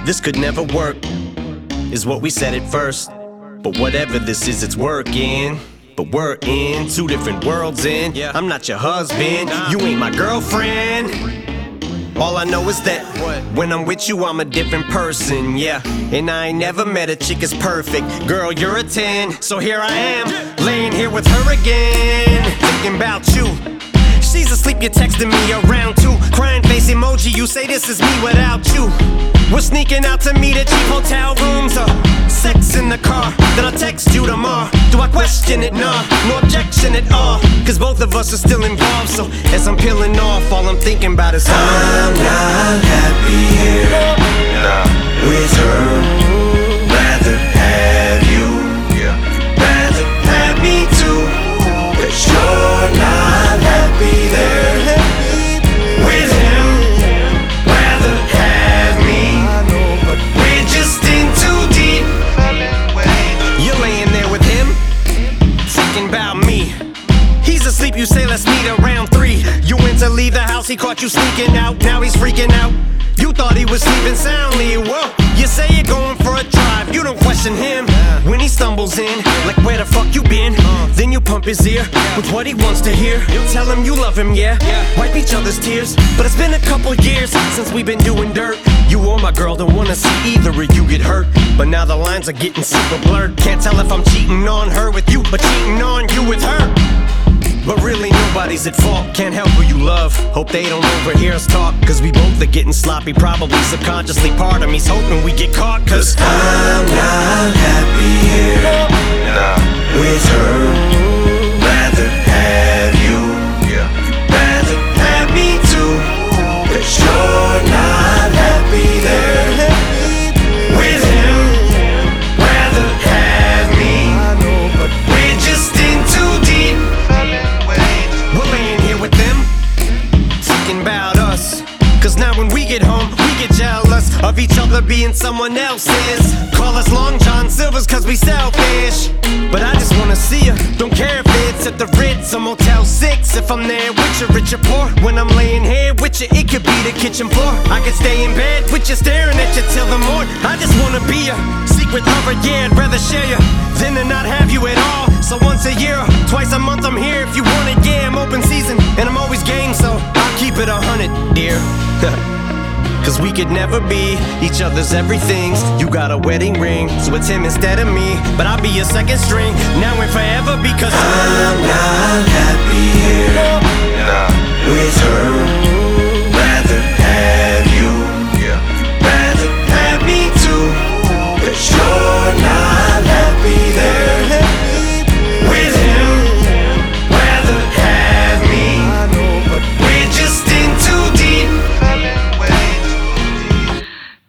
this could never work, is what we said at first. But whatever this is, it's working. But we're in two different worlds, and I'm not your husband, you ain't my girlfriend. All I know is that when I'm with you, I'm a different person, yeah. And I ain't never met a chick as perfect. Girl, you're a 10, so here I am, laying here with her again, thinking about you. She's asleep, you're texting me around 2. Crying face emoji, you say this is me without you. We're sneaking out to meet at cheap hotel rooms, sex in the car, then I'll text you tomorrow. Do I question it? Nah, no objection at all, cause both of us are still involved. So as I'm peeling off, all I'm thinking about is I'm not happy here with her. Rather have you, rather have me too, cause you're not happy there with him. Rather have me, we're just in too deep. You're laying there with him, thinking about me. He's asleep, you say let's meet around 3. You went to leave the house, he caught you sneaking out. Now he's freaking out, you thought he was sleeping soundly. Whoa, you say you're going for a drive, you don't question him when he stumbles in, like where the fuck you been? Then you pump his ear with what he wants to hear. Tell him you love him, yeah, wipe each other's tears. But it's been a couple years since we've been doing dirt. You or my girl don't wanna see either of you get hurt, but now the lines are getting super blurred. Can't tell if I'm cheating on her with you, or cheating on you with her. But really nobody's at fault, can't help who you love. Hope they don't overhear us talk, cause we both are getting sloppy. Probably subconsciously part of me's hoping we get caught, cause I'm not happy here with her. Rather have you, rather have me too, cause you're not happy there with him. Rather have me, we're just in too deep. we're laying here with them, thinking about us. Cause now when we get home, we get jealous of each other being someone else's. Call us Long John Silvers cause we selfish, but I just wanna see you. Don't care if it's at the Ritz or Motel 6. If I'm there with you, rich or poor, when I'm laying here with you, it could be the kitchen floor. I could stay in bed with you, staring at you till the morning. I just wanna be a secret lover, yeah, I'd rather share you than to not have you at all. So once a year, twice a month I'm here if you want it, yeah, I'm open season and I'm always game, so I'll keep it 100, dear. Cause we could never be each other's everythings. You got a wedding ring, so it's him instead of me, but I'll be your second string, now and forever, because I'm not happy here with her.